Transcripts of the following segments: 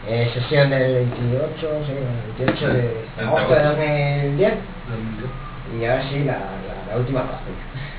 Sesión del 28, sí, el 28 de agosto de 2010. Y ahora sí, la última parte.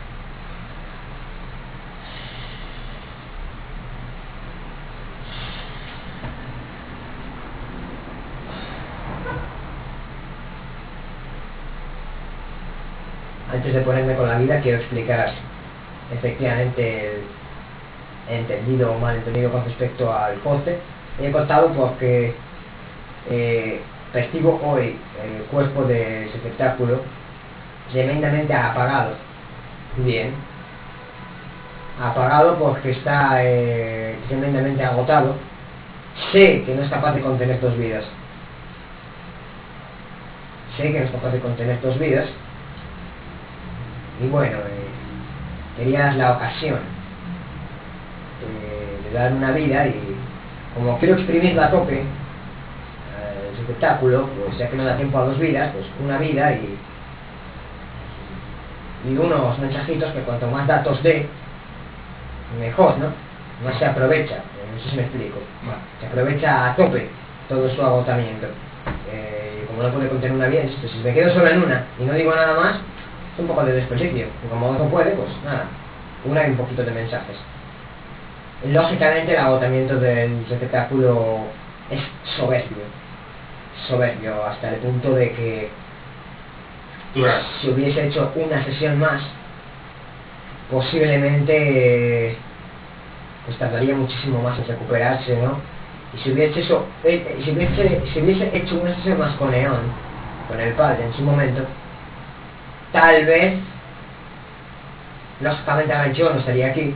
Antes de ponerme con la vida, quiero explicar efectivamente el entendido o malentendido con respecto al corte. He cortado porque percibo hoy el cuerpo de ese espectáculo tremendamente apagado. Bien. Apagado porque está tremendamente agotado. Sé que no es capaz de contener dos vidas. Sé que no es capaz de contener dos vidas. Y bueno, quería dar la ocasión de dar una vida, y como quiero exprimirla a tope, el espectáculo, pues ya que no da tiempo a dos vidas, pues una vida y unos mensajitos que cuanto más datos dé, mejor, ¿no? Más se aprovecha, no sé si me explico. Se aprovecha a tope todo su agotamiento. Y como no puede contener una vida, pues si me quedo solo en una y no digo nada más, es un poco de desperdicio. Y como no puede, pues nada, una y un poquito de mensajes. Lógicamente el agotamiento del espectáculo es soberbio hasta el punto de que si hubiese hecho una sesión más, posiblemente pues tardaría muchísimo más en recuperarse, ¿no? Y si hubiese hecho una sesión más con Eon, con el padre en su momento, tal vez, lógicamente ahora yo no estaría aquí,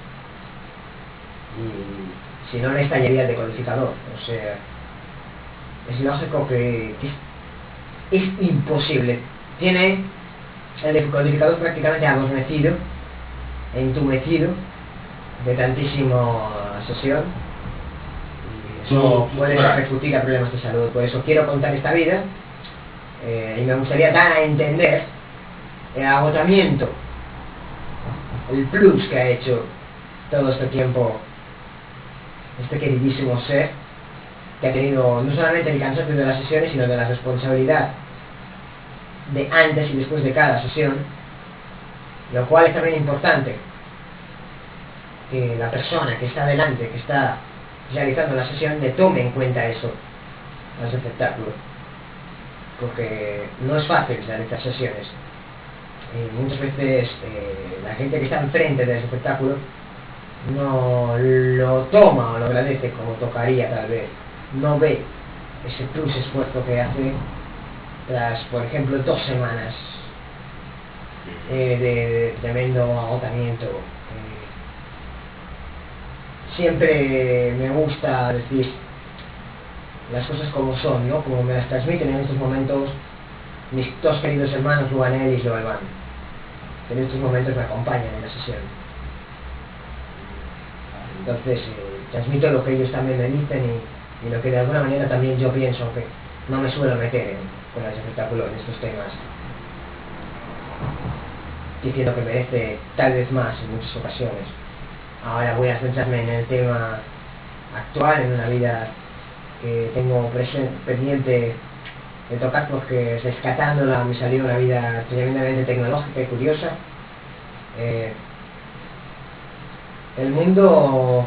y si no le estallaría el decodificador. O sea, es lógico que es imposible. Tiene el decodificador prácticamente adormecido, entumecido de tantísima sesión, y eso puede repercutir a problemas de salud. Por eso quiero contar esta vida, y me gustaría dar a entender el agotamiento, el plus que ha hecho todo este tiempo este queridísimo ser, que ha tenido no solamente el cansancio de las sesiones, sino de la responsabilidad de antes y después de cada sesión, lo cual es también importante que la persona que está delante, que está realizando la sesión, le tome en cuenta eso a ese espectáculo, porque no es fácil realizar sesiones. Muchas veces la gente que está enfrente de ese espectáculo no lo toma o lo agradece como tocaría, tal vez no ve ese plus esfuerzo que hace tras, por ejemplo, 2 semanas de tremendo agotamiento. Siempre me gusta decir las cosas como son, ¿no? Como me las transmiten en estos momentos mis dos queridos hermanos, Luanel y Joelvan, que en estos momentos me acompañan en la sesión. Entonces transmito lo que ellos también me dicen, y lo que de alguna manera también yo pienso, aunque no me suelo meter con el espectáculo en estos temas, diciendo que merece tal vez más en muchas ocasiones. Ahora voy a centrarme en el tema actual, en una vida que tengo pendiente de tocar, porque rescatándola me salió una vida tremendamente tecnológica y curiosa. El mundo,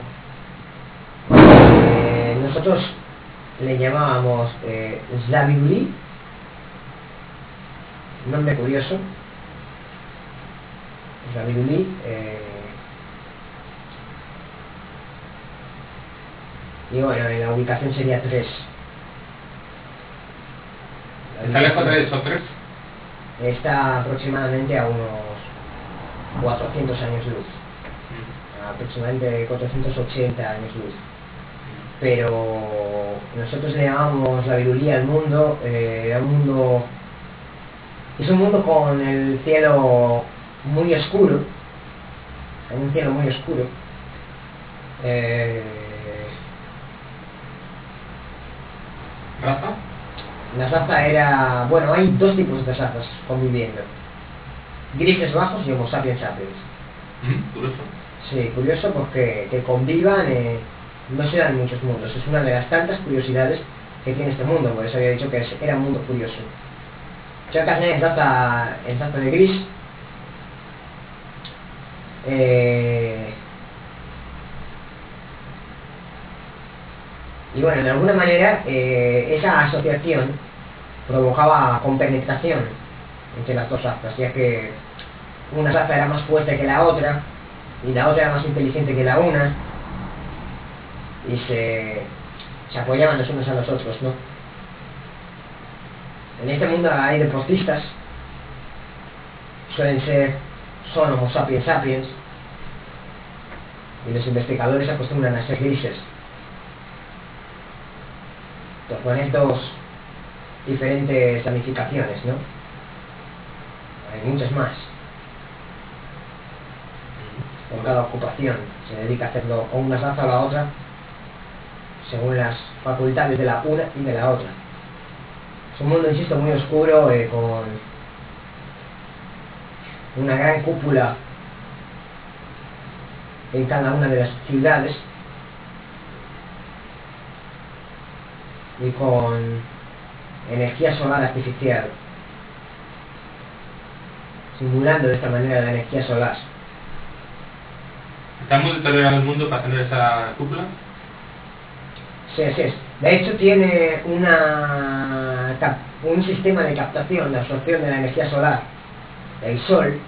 nosotros le llamábamos Zlavibuli, nombre curioso, Zlavibuli. Y bueno, en la ubicación sería 3. ¿Está lejos de esos 3? Está aproximadamente a unos 400 años luz. Aproximadamente 480 años luz. Pero nosotros le llamamos la virulía al mundo, es un mundo con el cielo muy oscuro, un cielo muy oscuro. ¿Raza? La raza era, bueno, hay 2 tipos de razas conviviendo: grises bajos y Homo sapiens sapiens. Curioso. Sí, curioso porque que convivan no se dan muchos mundos. Es una de las tantas curiosidades que tiene este mundo, por eso había dicho que era un mundo curioso. Yo acá en Zaza de Gris. Y bueno, de alguna manera esa asociación provocaba compenetración entre las dos razas, ya que una raza era más fuerte que la otra y la otra era más inteligente que la una, y se apoyaban los unos a los otros, ¿no? En este mundo hay deportistas, son Homo sapiens sapiens, y los investigadores acostumbran a ser grises. Con estas diferentes ramificaciones, ¿no? Hay muchas más. Por cada ocupación se dedica a hacerlo o una raza o la otra, según las facultades de la una y de la otra. Es un mundo, insisto, muy oscuro, con una gran cúpula en cada una de las ciudades y con energía solar artificial, simulando de esta manera la energía solar. ¿Está muy deteriorado el mundo para tener esa cúpula? Sí, así es. De hecho tiene un sistema de captación, de absorción de la energía solar del sol.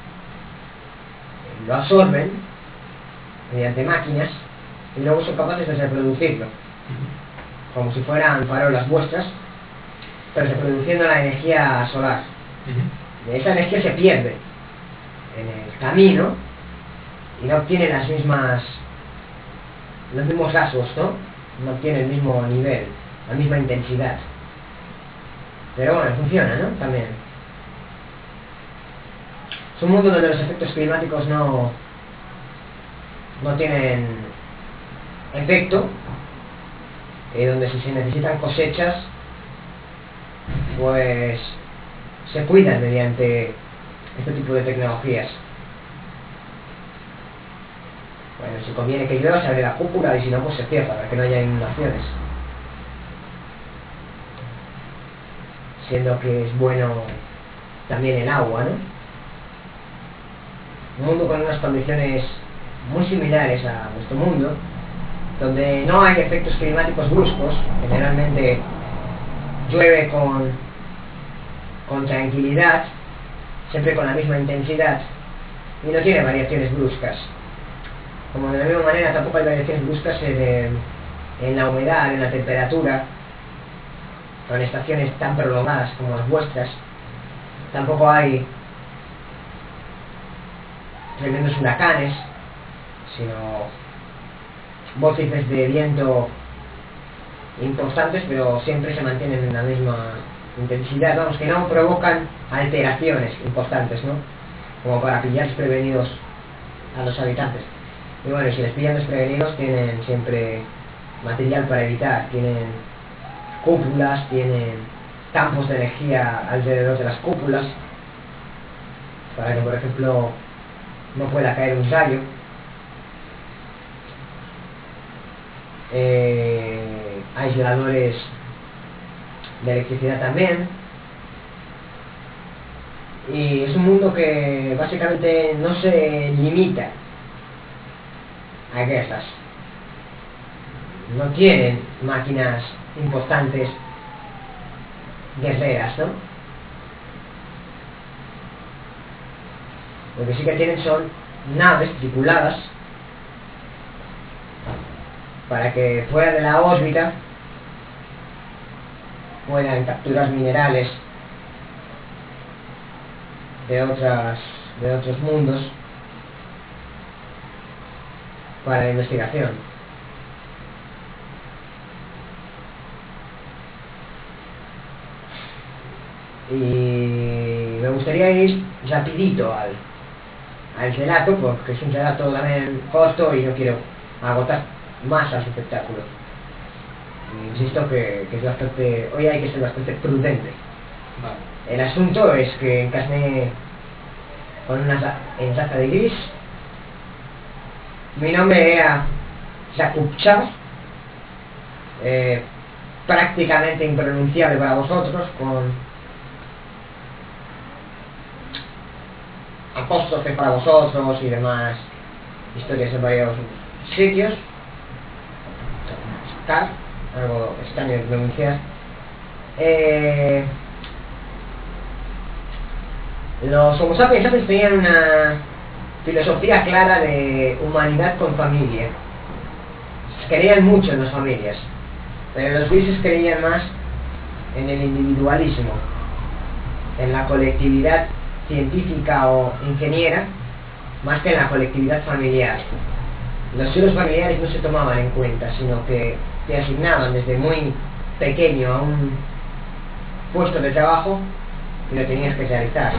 Lo absorben mediante máquinas y luego son capaces de reproducirlo, como si fueran farolas vuestras, pero reproduciendo la energía solar. Esa energía se pierde en el camino y no obtiene los mismos rasgos, ¿no? No obtiene el mismo nivel, la misma intensidad. Pero bueno, funciona, ¿no? También. Es un mundo donde los efectos climáticos no tienen efecto, donde si se necesitan cosechas, pues se cuidan mediante este tipo de tecnologías. Bueno, si conviene que llueva, se abre la cúpula, y si no, pues se cierra para que no haya inundaciones. Siendo que es bueno también el agua, ¿no? Un mundo con unas condiciones muy similares a nuestro mundo, donde no hay efectos climáticos bruscos. Generalmente llueve con tranquilidad, siempre con la misma intensidad, y no tiene variaciones bruscas. Como de la misma manera tampoco hay variaciones bruscas en la humedad, en la temperatura, con estaciones tan prolongadas como las vuestras. Tampoco hay tremendos huracanes, sino vórtices de viento importantes, pero siempre se mantienen en la misma intensidad, vamos, que no provocan alteraciones importantes, ¿no? Como para pillar desprevenidos a los habitantes. Y bueno, si les pillan desprevenidos, tienen siempre material para evitar, tienen cúpulas, tienen campos de energía alrededor de las cúpulas, para que, por ejemplo, no pueda caer un rayo. Aisladores de electricidad también. Y es un mundo que básicamente no se limita a guerras. No tienen máquinas importantes guerreras, ¿no? Lo que sí que tienen son naves tripuladas para que fuera de la órbita puedan capturar minerales de otros mundos para la investigación. Y me gustaría ir rapidito al relato, porque es un relato también corto y no quiero agotar más al espectáculo. Insisto que es bastante, hoy hay que ser bastante prudente. Vale. El asunto es que encarné en Zaza de Gris. Mi nombre era Zakupchak, prácticamente impronunciable para vosotros, con apóstrofes para vosotros y demás historias en varios sitios. Algo extraño de pronunciar. Los Homo sapiens sapiens tenían una filosofía clara de humanidad con familia. Creían mucho en las familias, pero los grises creían más en el individualismo, en la colectividad científica o ingeniera, más que en la colectividad familiar. Los suelos familiares no se tomaban en cuenta, sino que te asignaban desde muy pequeño a un puesto de trabajo y lo tenías que realizar.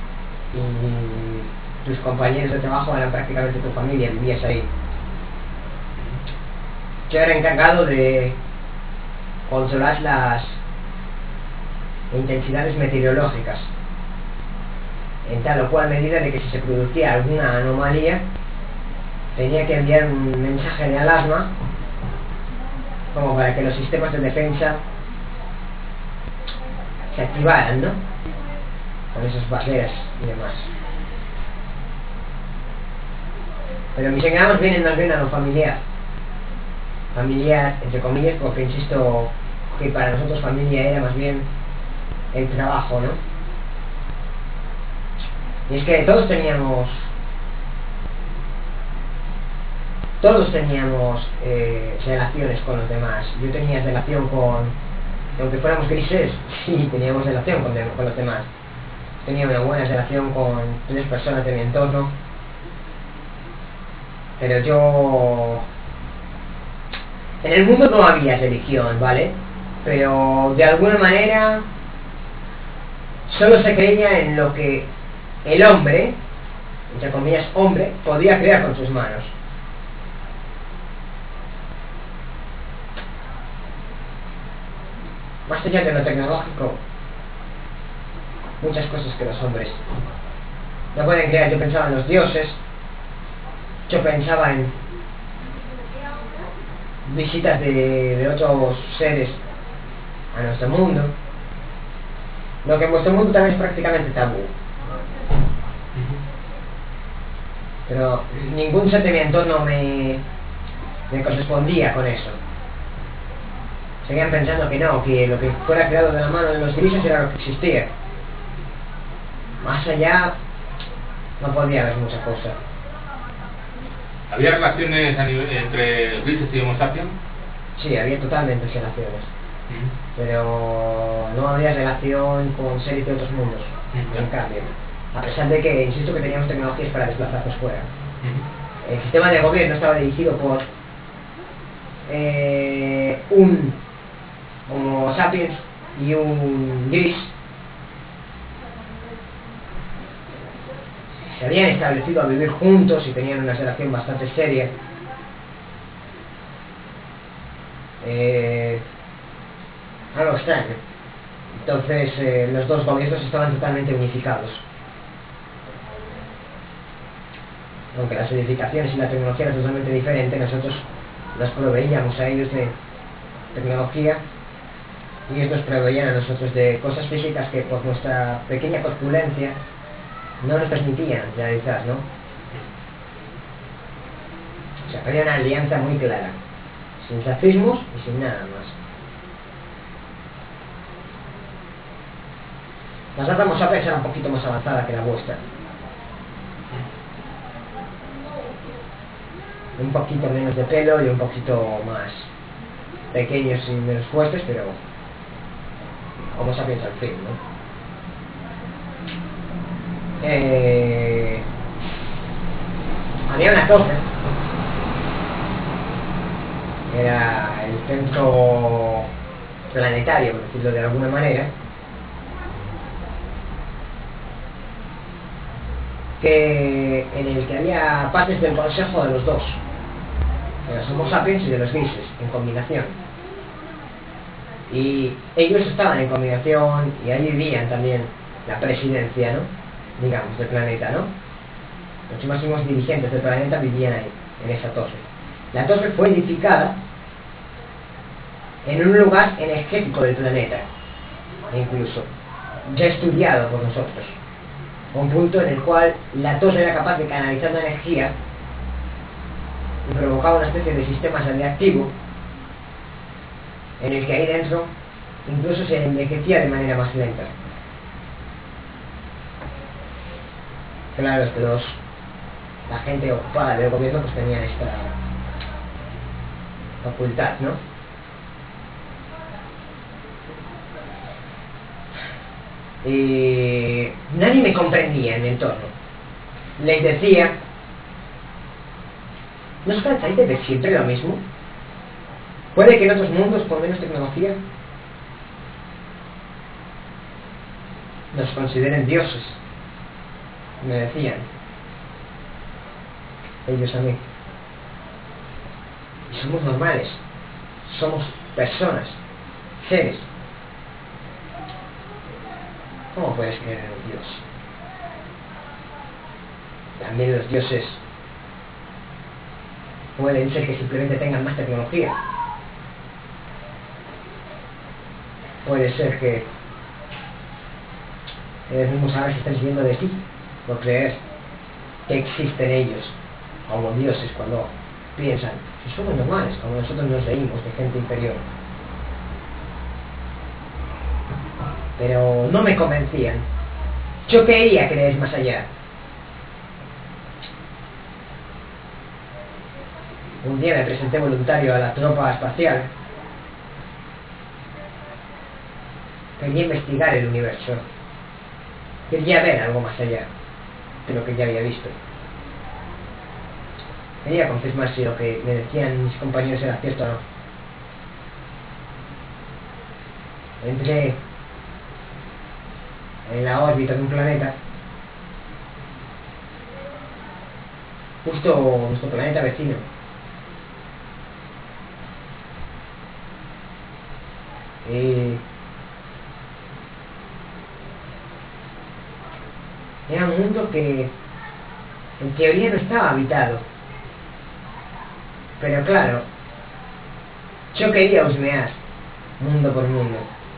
Y tus compañeros de trabajo eran prácticamente tu familia, vivías ahí. Yo era encargado de controlar las intensidades meteorológicas, en tal o cual medida de que si se producía alguna anomalía tenía que enviar un mensaje de alarma como para que los sistemas de defensa se activaran, ¿no? Con esas barreras y demás. Pero mis engramas vienen más bien a lo familiar. Familiar, entre comillas, porque insisto que para nosotros familia era más bien el trabajo, ¿no? Y es que todos teníamos relaciones con los demás. Yo tenía relación con, aunque fuéramos grises, sí, teníamos relación con los demás. Tenía una buena relación con 3 personas de mi entorno, pero yo... En el mundo no había religión, ¿vale? Pero de alguna manera solo se creía en lo que el hombre, entre comillas hombre, podía crear con sus manos. Más allá de lo tecnológico, muchas cosas que los hombres no pueden crear. Yo pensaba en los dioses, yo pensaba en visitas de otros seres a nuestro mundo, lo que en vuestro mundo también es prácticamente tabú. Pero ningún ser de mi entorno me correspondía con eso. Seguían pensando que no, que lo que fuera creado de la mano de los grises era lo que existía. Más allá no podía haber mucha cosa. ¿Había relaciones entre grises y Homo sapiens? Sí, había totalmente relaciones. Pero no había relación con seres de otros mundos, en cambio. A pesar de que, insisto, que teníamos tecnologías para desplazarnos fuera. El sistema de gobierno estaba dirigido por un Homo sapiens y un gris. Se habían establecido a vivir juntos y tenían una relación bastante seria. Algo extraño. Entonces los dos gobiernos estaban totalmente unificados. Aunque las edificaciones y la tecnología eran totalmente diferentes, nosotros los proveíamos a ellos de tecnología y ellos nos proveían a nosotros de cosas físicas que por nuestra pequeña corpulencia no nos permitían realizar, ¿no? O sea, había una alianza muy clara, sin safismos y sin nada más. La raza Homo sapiens era un poquito más avanzada que la vuestra. Un poquito menos de pelo y un poquito más pequeños y menos fuertes, pero Homo sapiens al fin, ¿no? Había una torre, era el centro planetario, por decirlo de alguna manera, en el que había partes del consejo de los dos, de los Homo sapiens y de los grises, en combinación. Y ellos estaban en combinación y ahí vivían también la presidencia, ¿no? Digamos, del planeta, ¿no? Los máximos dirigentes del planeta vivían ahí, en esa torre. La torre fue edificada en un lugar energético del planeta, incluso ya estudiado por nosotros, un punto en el cual la torre era capaz de canalizar la energía y provocaba una especie de sistema radiactivo en el que ahí dentro incluso se envejecía de manera más lenta. Claro, es que la gente ocupada del gobierno pues tenían esta facultad, ¿no? Y nadie me comprendía en mi entorno. Les decía: ¿no os cansáis de ver siempre lo mismo? Puede que en otros mundos con menos tecnología nos consideren dioses, me decían ellos a mí. Y somos normales, somos personas, seres. ¿Cómo puedes creer en un dios? También los dioses pueden ser que simplemente tengan más tecnología. Puede ser que ellos mismos ahora se estén siguiendo de sí por creer que existen ellos como dioses cuando piensan que somos normales, como nosotros nos reímos de gente inferior. Pero no me convencían. Yo quería creer más allá. Un día me presenté voluntario a la tropa espacial. Quería investigar el universo. Quería ver algo más allá de lo que ya había visto. Quería confirmar si lo que me decían mis compañeros era cierto o no. Entré en la órbita de un planeta, justo nuestro planeta vecino. Era un mundo que en teoría no estaba habitado, pero claro, yo quería husmear mundo por mundo.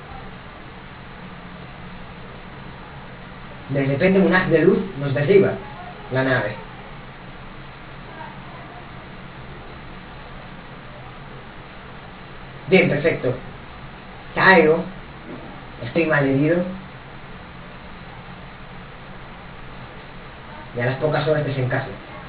De repente un haz de luz nos derriba la nave. Bien, perfecto. Caigo, estoy malherido y a las pocas horas desencajo.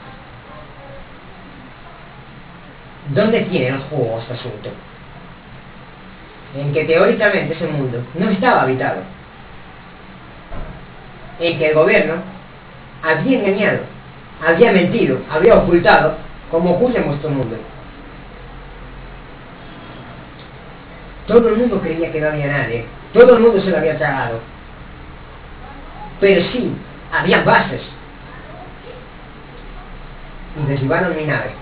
¿Dónde tiene el juego este asunto? En que teóricamente ese mundo no estaba habitado, en que el gobierno había engañado, había mentido, había ocultado, como ocurre en vuestro mundo. Todo el mundo creía que no había nadie, todo el mundo se lo había tragado, pero sí, había bases. Y derribaron mi nave.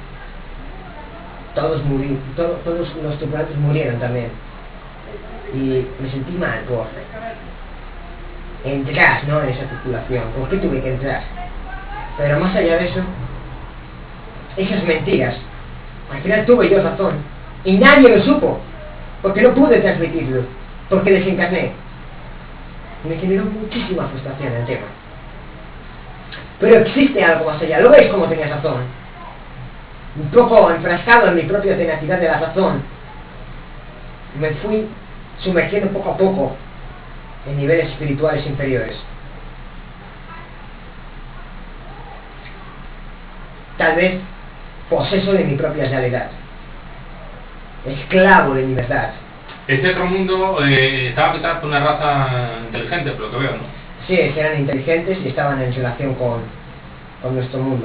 Todos los tripulantes murieron también. Y me sentí mal por entrar, ¿no?, en esa tripulación. ¿Por qué tuve que entrar? Pero más allá de eso, esas mentiras, al final tuve yo razón. Y nadie lo supo, porque no pude transmitirlo, porque desencarné. Me generó muchísima frustración el tema. Pero existe algo más allá. ¿Lo veis cómo tenía razón? Un poco enfrascado en mi propia tenacidad de la razón, me fui sumergiendo poco a poco en niveles espirituales inferiores. Tal vez poseso de mi propia realidad, esclavo de mi verdad. Ese otro mundo estaba habitado por una raza inteligente, por lo que veo, ¿no? Sí, eran inteligentes y estaban en relación con nuestro mundo.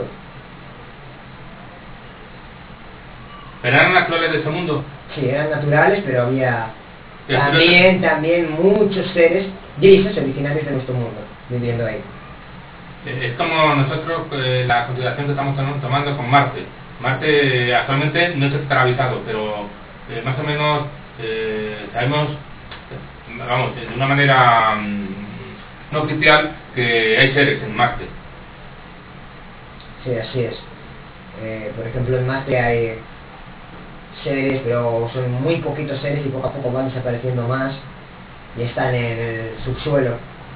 ¿Pero eran naturales de ese mundo? Sí, eran naturales, pero había ¿Y también muchos seres grises originarios de nuestro mundo viviendo ahí. Es como nosotros, la consideración que estamos tomando con Marte. Marte actualmente no sé si estará habitado, pero más o menos sabemos, vamos, de una manera no oficial, que hay seres en Marte. Sí, así es. Por ejemplo, en Marte hay seres, pero son muy poquitos seres y poco a poco van desapareciendo más y están en el subsuelo,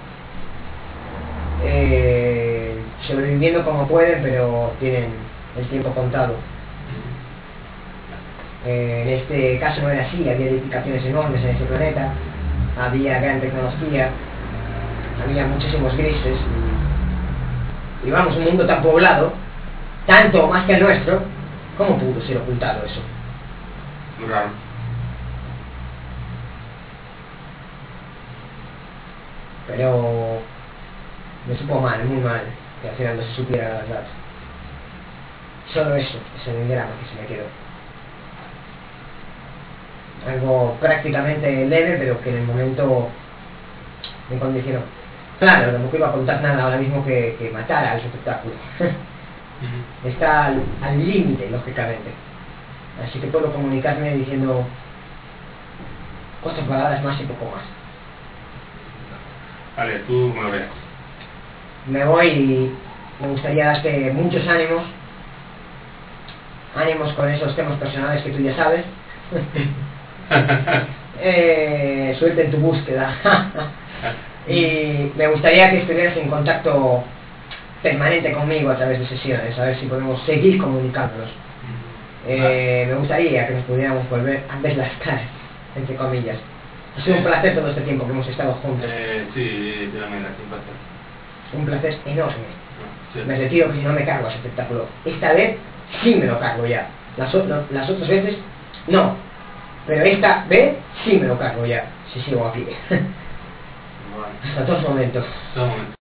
sobreviviendo como pueden, pero tienen el tiempo contado. En este caso no era así, había edificaciones enormes en ese planeta, había gran tecnología, había muchísimos grises y vamos, un mundo tan poblado, tanto más que el nuestro. ¿Cómo pudo ser ocultado eso? Muy raro. Pero me supo mal, muy mal, que al final no se supiera la verdad. Solo eso, ese engrama que se me quedó. Algo prácticamente leve, pero que en el momento me condicionó. Claro, tampoco iba a contar nada ahora mismo que matara al espectáculo. Está al límite, lógicamente. Así que puedo comunicarme diciendo 4 palabras más y poco más. Vale, tú me lo veas. Me voy y me gustaría darte muchos ánimos. Ánimos con esos temas personales que tú ya sabes. Suerte en tu búsqueda. Y me gustaría que estuvieras en contacto permanente conmigo a través de sesiones, a ver si podemos seguir comunicándonos. Me gustaría que nos pudiéramos volver a ver las caras, entre comillas. Ha sido un placer todo este tiempo que hemos estado juntos. Sí, también ha sido un placer. Un placer enorme. Sí. Me retiro que si no me cargo a ese espectáculo. Esta vez sí me lo cargo ya. Las otras veces no. Pero esta vez sí me lo cargo ya, si sigo aquí. Bueno. Hasta todos momentos. Hasta un momento.